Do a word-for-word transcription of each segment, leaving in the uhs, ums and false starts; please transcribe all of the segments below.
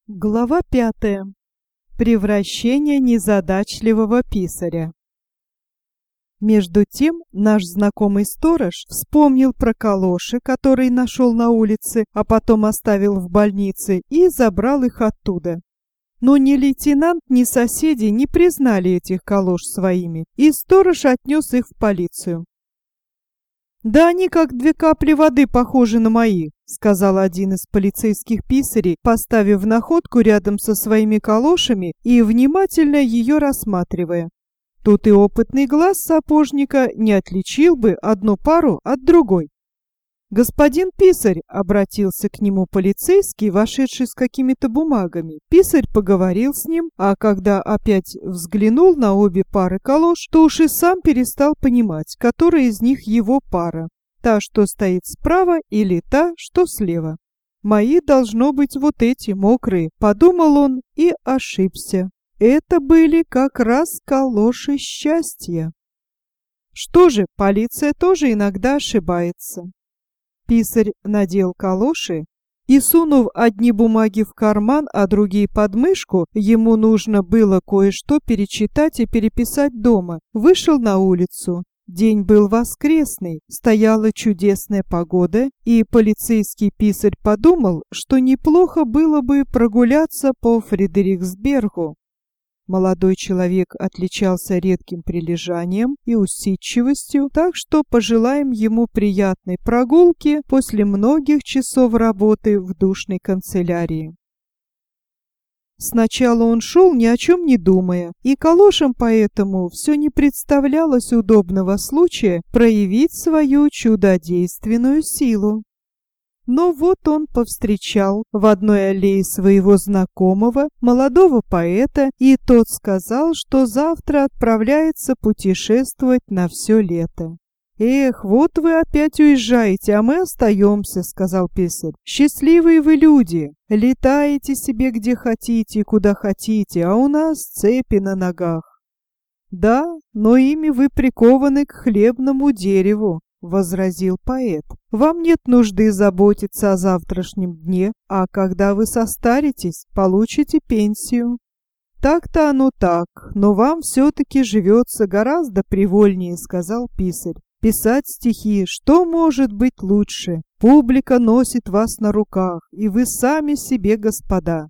Глава пятая. Превращение незадачливого писаря. Между тем наш знакомый сторож вспомнил про калоши, которые нашел на улице, а потом оставил в больнице, и забрал их оттуда. Но ни лейтенант, ни соседи не признали этих калош своими, и сторож отнес их в полицию. «Да они как две капли воды похожи на мои», — сказал один из полицейских писарей, поставив находку рядом со своими калошами и внимательно ее рассматривая. Тут и опытный глаз сапожника не отличил бы одну пару от другой. «Господин писарь», — обратился к нему полицейский, вошедший с какими-то бумагами. Писарь поговорил с ним, а когда опять взглянул на обе пары калош, то уж и сам перестал понимать, которая из них его пара. Та, что стоит справа, или та, что слева. «Мои должно быть вот эти, мокрые», — подумал он и ошибся. Это были как раз калоши счастья. Что же, полиция тоже иногда ошибается. Писарь надел калоши и, сунув одни бумаги в карман, а другие под мышку, ему нужно было кое-что перечитать и переписать дома, вышел на улицу. День был воскресный, стояла чудесная погода, и полицейский писарь подумал, что неплохо было бы прогуляться по Фредериксбергу. Молодой человек отличался редким прилежанием и усидчивостью, так что пожелаем ему приятной прогулки после многих часов работы в душной канцелярии. Сначала он шел, ни о чем не думая, и калошам поэтому все не представлялось удобного случая проявить свою чудодейственную силу. Но вот он повстречал в одной аллее своего знакомого, молодого поэта, и тот сказал, что завтра отправляется путешествовать на все лето. «Эх, вот вы опять уезжаете, а мы остаемся», — сказал писарь. «Счастливые вы люди, летаете себе где хотите и куда хотите, а у нас цепи на ногах». «Да, но ими вы прикованы к хлебному дереву», — возразил поэт. «Вам нет нужды заботиться о завтрашнем дне, а когда вы состаритесь, получите пенсию». «Так-то оно так, но вам все-таки живется гораздо привольнее», — сказал писарь. «Писать стихи, что может быть лучше? Публика носит вас на руках, и вы сами себе господа».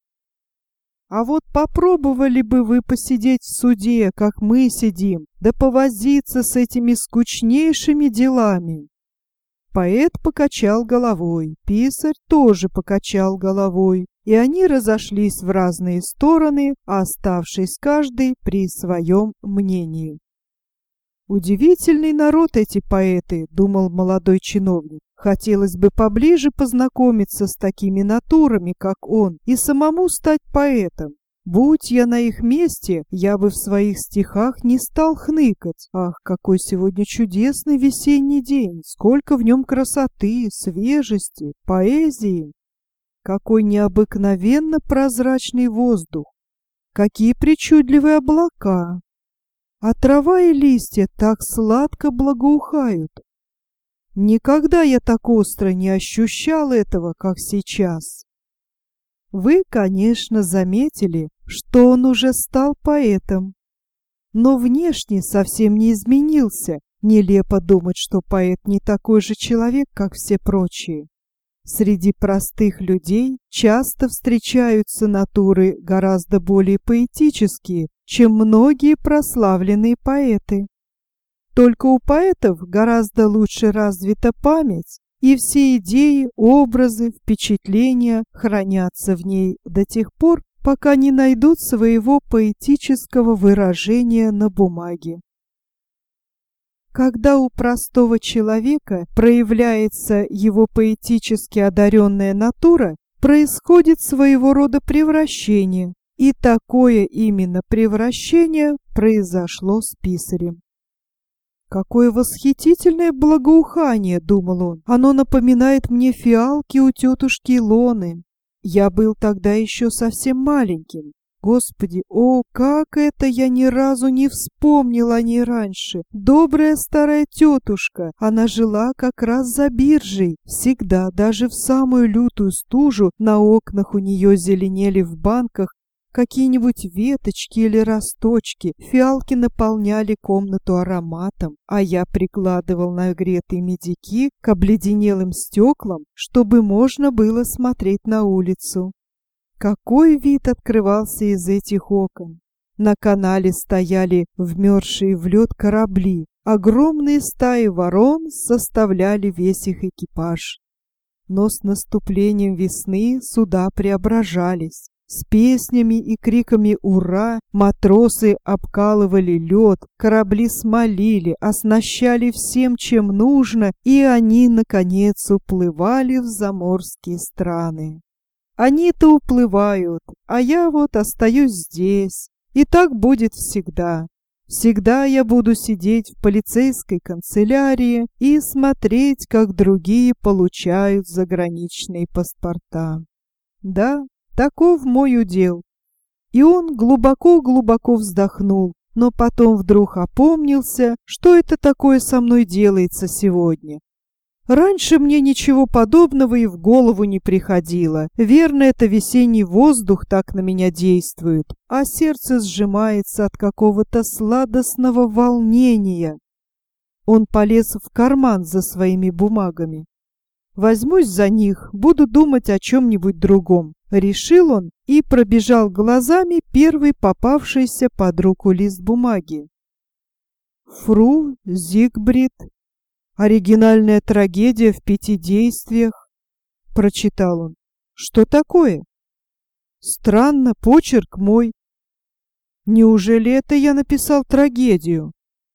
«А вот попробовали бы вы посидеть в суде, как мы сидим, да повозиться с этими скучнейшими делами». Поэт покачал головой, писарь тоже покачал головой, и они разошлись в разные стороны, оставшись каждый при своем мнении. «Удивительный народ эти поэты», — думал молодой чиновник. «Хотелось бы поближе познакомиться с такими натурами, как он, и самому стать поэтом. Будь я на их месте, я бы в своих стихах не стал хныкать. Ах, какой сегодня чудесный весенний день! Сколько в нем красоты, свежести, поэзии! Какой необыкновенно прозрачный воздух! Какие причудливые облака! А трава и листья так сладко благоухают! Никогда я так остро не ощущал этого, как сейчас». Вы, конечно, заметили, что он уже стал поэтом, но внешне совсем не изменился. Нелепо думать, что поэт не такой же человек, как все прочие. Среди простых людей часто встречаются натуры гораздо более поэтические, чем многие прославленные поэты. Только у поэтов гораздо лучше развита память, и все идеи, образы, впечатления хранятся в ней до тех пор, пока не найдут своего поэтического выражения на бумаге. Когда у простого человека проявляется его поэтически одаренная натура, происходит своего рода превращение, и такое именно превращение произошло с писарем. «Какое восхитительное благоухание!» — думал он. «Оно напоминает мне фиалки у тетушки Илоны. Я был тогда еще совсем маленьким. Господи, о, как это я ни разу не вспомнила о ней раньше! Добрая старая тетушка, она жила как раз за биржей. Всегда, даже в самую лютую стужу, на окнах у нее зеленели в банках какие-нибудь веточки или росточки, фиалки наполняли комнату ароматом, а я прикладывал нагретые медики к обледенелым стеклам, чтобы можно было смотреть на улицу. Какой вид открывался из этих окон! На канале стояли вмерзшие в лед корабли, огромные стаи ворон составляли весь их экипаж. Но с наступлением весны суда преображались. С песнями и криками «Ура!» матросы обкалывали лед, корабли смолили, оснащали всем, чем нужно, и они, наконец, уплывали в заморские страны. Они-то уплывают, а я вот остаюсь здесь, и так будет всегда. Всегда я буду сидеть в полицейской канцелярии и смотреть, как другие получают заграничные паспорта. Да, таков мой удел. И он глубоко-глубоко вздохнул, но потом вдруг опомнился, что это такое со мной делается сегодня. Раньше мне ничего подобного и в голову не приходило. Верно, это весенний воздух так на меня действует, а сердце сжимается от какого-то сладостного волнения. Он полез в карман за своими бумагами. Возьмусь за них, буду думать о чем-нибудь другом. Решил он и пробежал глазами первый попавшийся под руку лист бумаги. Фру Зигбрид. Оригинальная трагедия в пяти действиях. Прочитал он. Что такое? Странно, почерк мой. Неужели это я написал трагедию?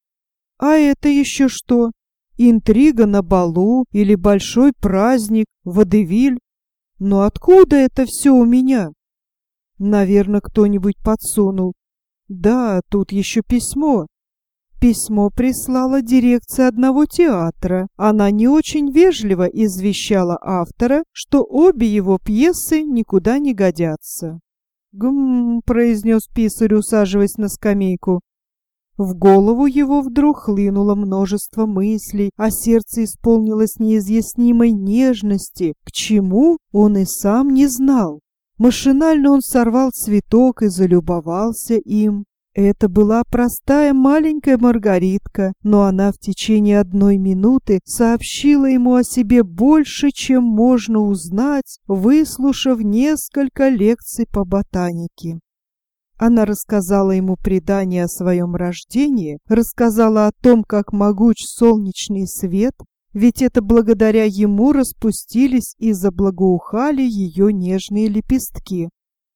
А это еще что? Интрига на балу или большой праздник, водевиль? Но откуда это все у меня? Наверное, кто-нибудь подсунул. Да, тут еще письмо. Письмо прислала дирекция одного театра. Она не очень вежливо извещала автора, что обе его пьесы никуда не годятся. «Гм», — произнес писарь, усаживаясь на скамейку. В голову его вдруг хлынуло множество мыслей, а сердце исполнилось неизъяснимой нежности, к чему он и сам не знал. Машинально он сорвал цветок и залюбовался им. Это была простая маленькая маргаритка, но она в течение одной минуты сообщила ему о себе больше, чем можно узнать, выслушав несколько лекций по ботанике. Она рассказала ему предание о своем рождении, рассказала о том, как могуч солнечный свет, ведь это благодаря ему распустились и заблагоухали ее нежные лепестки.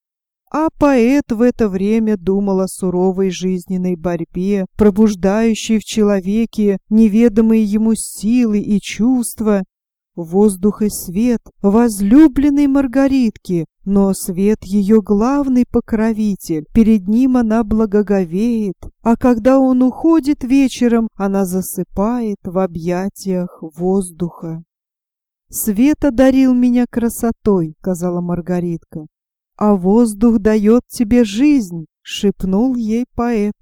А поэт в это время думал о суровой жизненной борьбе, пробуждающей в человеке неведомые ему силы и чувства. Воздух и свет возлюбленной Маргаритки, но свет ее главный покровитель, перед ним она благоговеет, а когда он уходит вечером, она засыпает в объятиях воздуха. «Свет одарил меня красотой», — сказала Маргаритка, — «а воздух дает тебе жизнь», — шепнул ей поэт.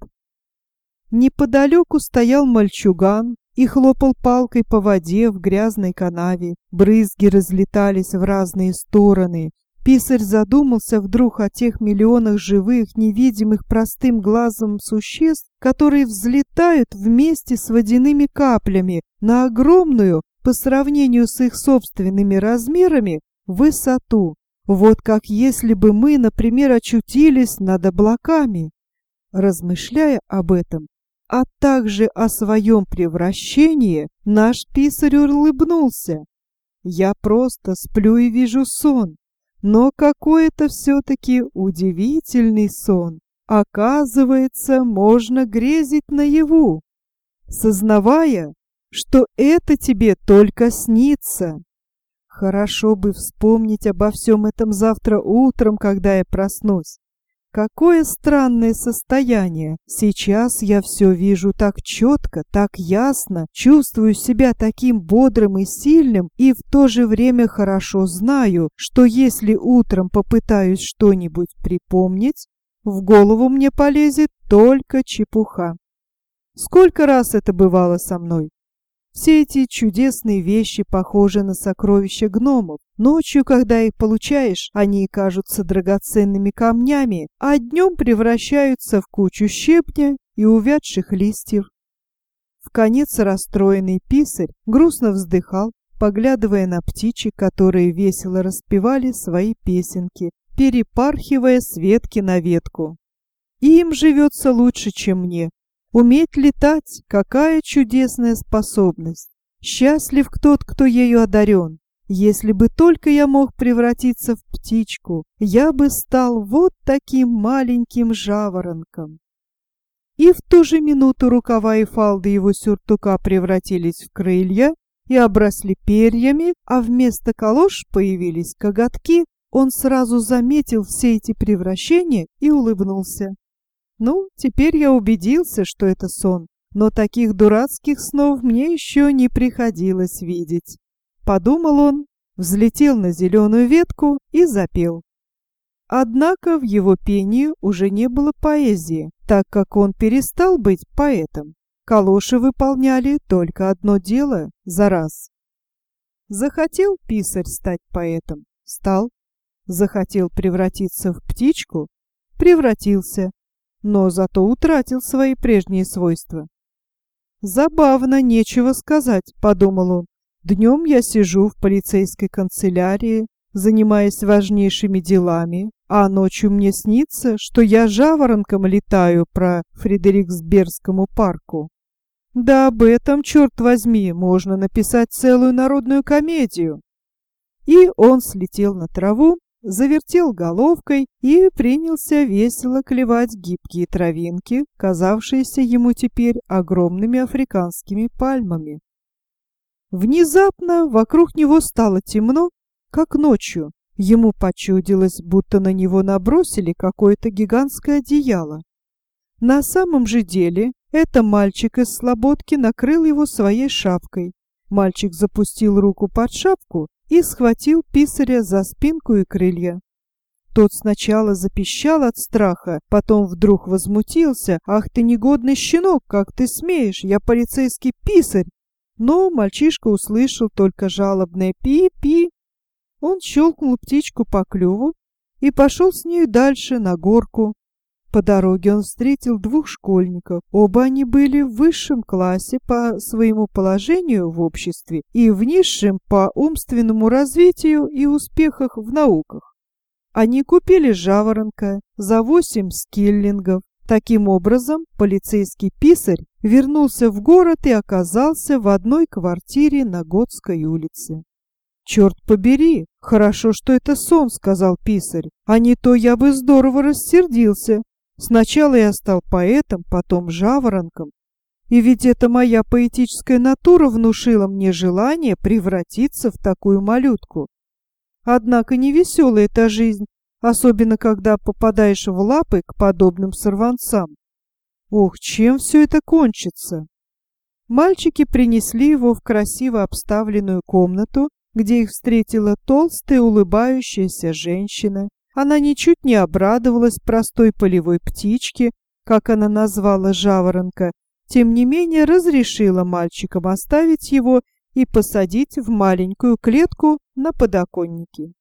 Неподалеку стоял мальчуган и хлопал палкой по воде в грязной канаве. Брызги разлетались в разные стороны. Писарь задумался вдруг о тех миллионах живых, невидимых простым глазом существ, которые взлетают вместе с водяными каплями на огромную, по сравнению с их собственными размерами, высоту. Вот как если бы мы, например, очутились над облаками. Размышляя об этом, а также о своем превращении, наш писарь улыбнулся. Я просто сплю и вижу сон, но какой это все-таки удивительный сон. Оказывается, можно грезить наяву, сознавая, что это тебе только снится. Хорошо бы вспомнить обо всем этом завтра утром, когда я проснусь. Какое странное состояние! Сейчас я все вижу так четко, так ясно, чувствую себя таким бодрым и сильным, и в то же время хорошо знаю, что если утром попытаюсь что-нибудь припомнить, В голову мне полезет только чепуха. Сколько раз это бывало со мной? Все эти чудесные вещи похожи на сокровища гномов. Ночью, когда их получаешь, они кажутся драгоценными камнями, а днем превращаются в кучу щебня и увядших листьев. Вконец расстроенный писарь грустно вздыхал, поглядывая на птичек, которые весело распевали свои песенки, перепархивая с ветки на ветку. Им живется лучше, чем мне. Уметь летать — какая чудесная способность! Счастлив тот, кто ею одарен. Если бы только я мог превратиться в птичку, я бы стал вот таким маленьким жаворонком. И в ту же минуту рукава и фалды его сюртука превратились в крылья и обросли перьями, а вместо калош появились коготки. Он сразу заметил все эти превращения и улыбнулся. Ну, теперь я убедился, что это сон, но таких дурацких снов мне еще не приходилось видеть. Подумал он, взлетел на зеленую ветку и запел. Однако в его пении уже не было поэзии, так как он перестал быть поэтом. Калоши выполняли только одно дело за раз. Захотел писарь стать поэтом — стал. Захотел превратиться в птичку — превратился. Но зато утратил свои прежние свойства. «Забавно, нечего сказать», — подумал он. «Днем я сижу в полицейской канцелярии, занимаясь важнейшими делами, а ночью мне снится, что я жаворонком летаю по Фредериксбергскому парку. Да об этом, черт возьми, можно написать целую народную комедию». И он слетел на траву, завертел головкой и принялся весело клевать гибкие травинки, казавшиеся ему теперь огромными африканскими пальмами. Внезапно вокруг него стало темно, как ночью. Ему почудилось, будто на него набросили какое-то гигантское одеяло. На самом же деле это мальчик из слободки накрыл его своей шапкой. Мальчик запустил руку под шапку и схватил писаря за спинку и крылья. Тот сначала запищал от страха, потом вдруг возмутился. «Ах ты негодный щенок, как ты смеешь, я полицейский писарь!» Но мальчишка услышал только жалобное «пи-пи». Он щелкнул птичку по клюву и пошел с нею дальше на горку. По дороге он встретил двух школьников. Оба они были в высшем классе по своему положению в обществе и в низшем по умственному развитию и успехах в науках. Они купили жаворонка за восемь скиллингов. Таким образом, полицейский писарь вернулся в город и оказался в одной квартире на Готской улице. «Черт побери, хорошо, что это сон», — сказал писарь, — «а не то я бы здорово рассердился. Сначала я стал поэтом, потом жаворонком. И ведь эта моя поэтическая натура внушила мне желание превратиться в такую малютку. Однако невеселая эта жизнь, особенно когда попадаешь в лапы к подобным сорванцам. Ох, чем все это кончится?» Мальчики принесли его в красиво обставленную комнату, где их встретила толстая улыбающаяся женщина. Она ничуть не обрадовалась простой полевой птичке, как она назвала жаворонка, тем не менее разрешила мальчикам оставить его и посадить в маленькую клетку на подоконнике.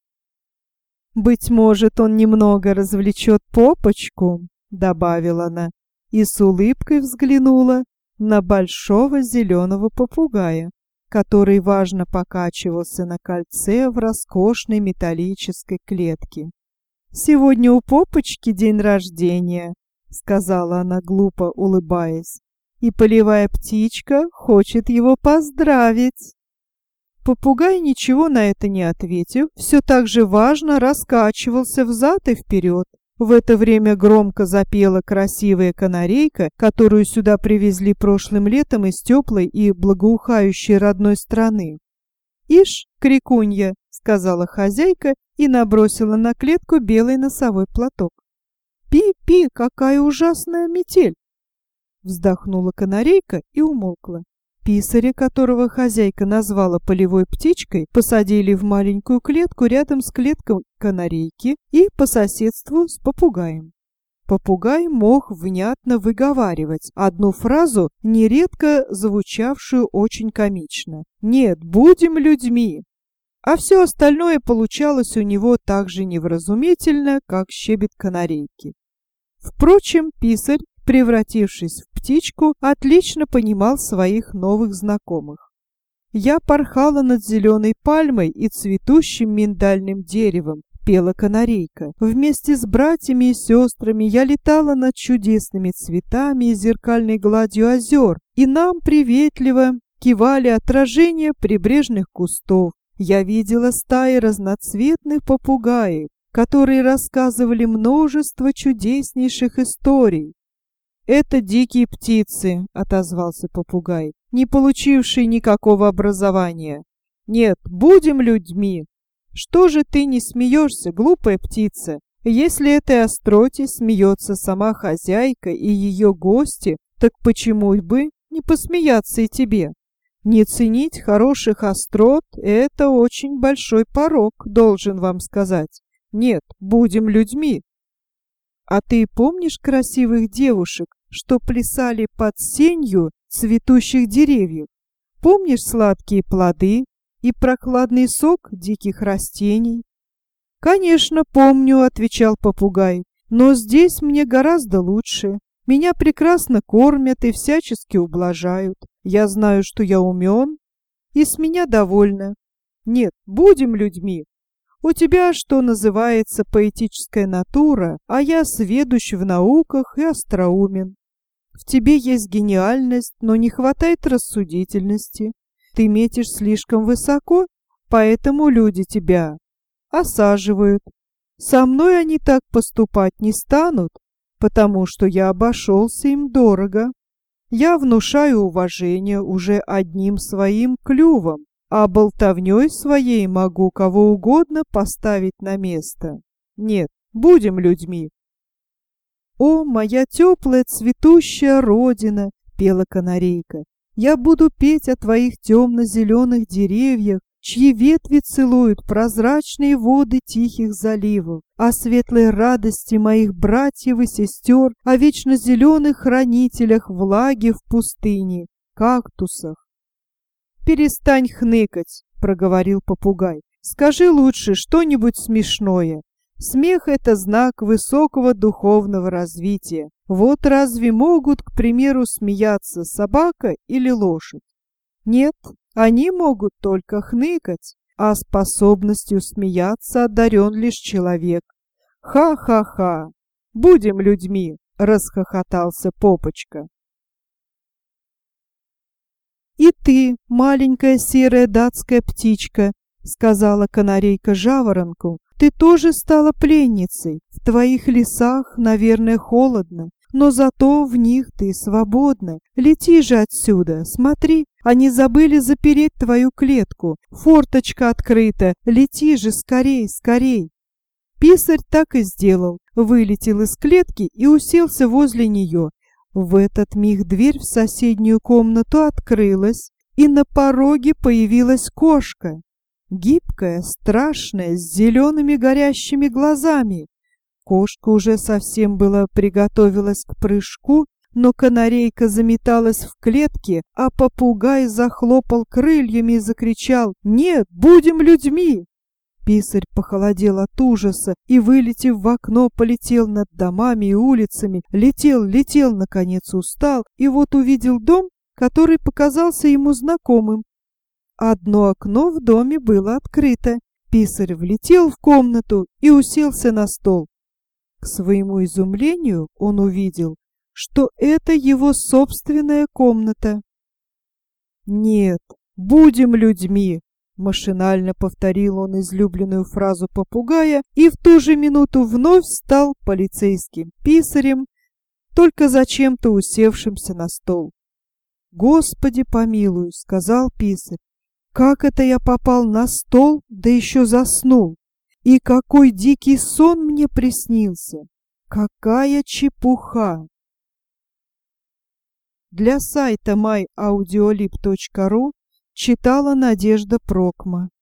«Быть может, он немного развлечет попочку», — добавила она, и с улыбкой взглянула на большого зеленого попугая, который важно покачивался на кольце в роскошной металлической клетке. «Сегодня у попочки день рождения», — сказала она, глупо улыбаясь, «и полевая птичка хочет его поздравить». Попугай, ничего на это не ответив, все так же важно раскачивался взад и вперед. В это время громко запела красивая канарейка, которую сюда привезли прошлым летом из теплой и благоухающей родной страны. «Ишь, крикунья!» — сказала хозяйка и набросила на клетку белый носовой платок. «Пи-пи, какая ужасная метель!» Вздохнула канарейка и умолкла. Писаря, которого хозяйка назвала полевой птичкой, посадили в маленькую клетку рядом с клеткой канарейки и по соседству с попугаем. Попугай мог внятно выговаривать одну фразу, нередко звучавшую очень комично. «Нет, будем людьми!» А все остальное получалось у него так же невразумительно, как щебет канарейки. Впрочем, писарь, превратившись в птичку, отлично понимал своих новых знакомых. «Я порхала над зеленой пальмой и цветущим миндальным деревом», — пела канарейка. «Вместе с братьями и сестрами я летала над чудесными цветами и зеркальной гладью озер, и нам приветливо кивали отражения прибрежных кустов. Я видела стаи разноцветных попугаев, которые рассказывали множество чудеснейших историй». «Это дикие птицы», — отозвался попугай, не получивший никакого образования. «Нет, будем людьми». «Что же ты не смеешься, глупая птица? Если этой остроте смеется сама хозяйка и ее гости, так почему бы не посмеяться и тебе? Не ценить хороших острот — это очень большой порок, должен вам сказать. Нет, будем людьми». «А ты помнишь красивых девушек, что плясали под сенью цветущих деревьев? Помнишь сладкие плоды и прохладный сок диких растений?» «Конечно, помню», — отвечал попугай, «но здесь мне гораздо лучше. Меня прекрасно кормят и всячески ублажают. Я знаю, что я умен, и с меня довольны. Нет, будем людьми. У тебя, что называется, поэтическая натура, а я сведущ в науках и остроумен. В тебе есть гениальность, но не хватает рассудительности. Ты метишь слишком высоко, поэтому люди тебя осаживают. Со мной они так поступать не станут, потому что я обошелся им дорого. Я внушаю уважение уже одним своим клювом, а болтовней своей могу кого угодно поставить на место. Нет, будем людьми». «О, моя теплая цветущая родина!» — пела канарейка. «Я буду петь о твоих темно-зеленых деревьях, чьи ветви целуют прозрачные воды тихих заливов, о светлой радости моих братьев и сестер, о вечно зеленых хранителях влаги в пустыне, кактусах». «Перестань хныкать», — проговорил попугай. «Скажи лучше что-нибудь смешное. Смех — это знак высокого духовного развития. Вот разве могут, к примеру, смеяться собака или лошадь? Нет, они могут только хныкать, а способностью смеяться одарен лишь человек. Ха-ха-ха! Будем людьми!» — расхохотался Попочка. «И ты, маленькая серая датская птичка, — сказала канарейка жаворонку, — ты тоже стала пленницей. В твоих лесах, наверное, холодно, но зато в них ты свободна. Лети же отсюда, смотри, они забыли запереть твою клетку. Форточка открыта, лети же скорей, скорей». Писарь так и сделал, вылетел из клетки и уселся возле нее. В этот миг дверь в соседнюю комнату открылась, и на пороге появилась кошка. Гибкая, страшная, с зелеными горящими глазами. Кошка уже совсем была приготовилась к прыжку, но канарейка заметалась в клетке, а попугай захлопал крыльями и закричал: «Нет, будем людьми!» Писарь похолодел от ужаса и, вылетев в окно, полетел над домами и улицами, летел, летел, наконец устал, и вот увидел дом, который показался ему знакомым. Одно окно в доме было открыто. Писарь влетел в комнату и уселся на стол. К своему изумлению он увидел, что это его собственная комната. «Нет, будем людьми!» — машинально повторил он излюбленную фразу попугая и в ту же минуту вновь стал полицейским писарем, только зачем-то усевшимся на стол. «Господи помилуй!» — сказал писарь. «Как это я попал на стол, да еще заснул? И какой дикий сон мне приснился! Какая чепуха!» Для сайта май аудиолиб точка ру читала Надежда Прокма.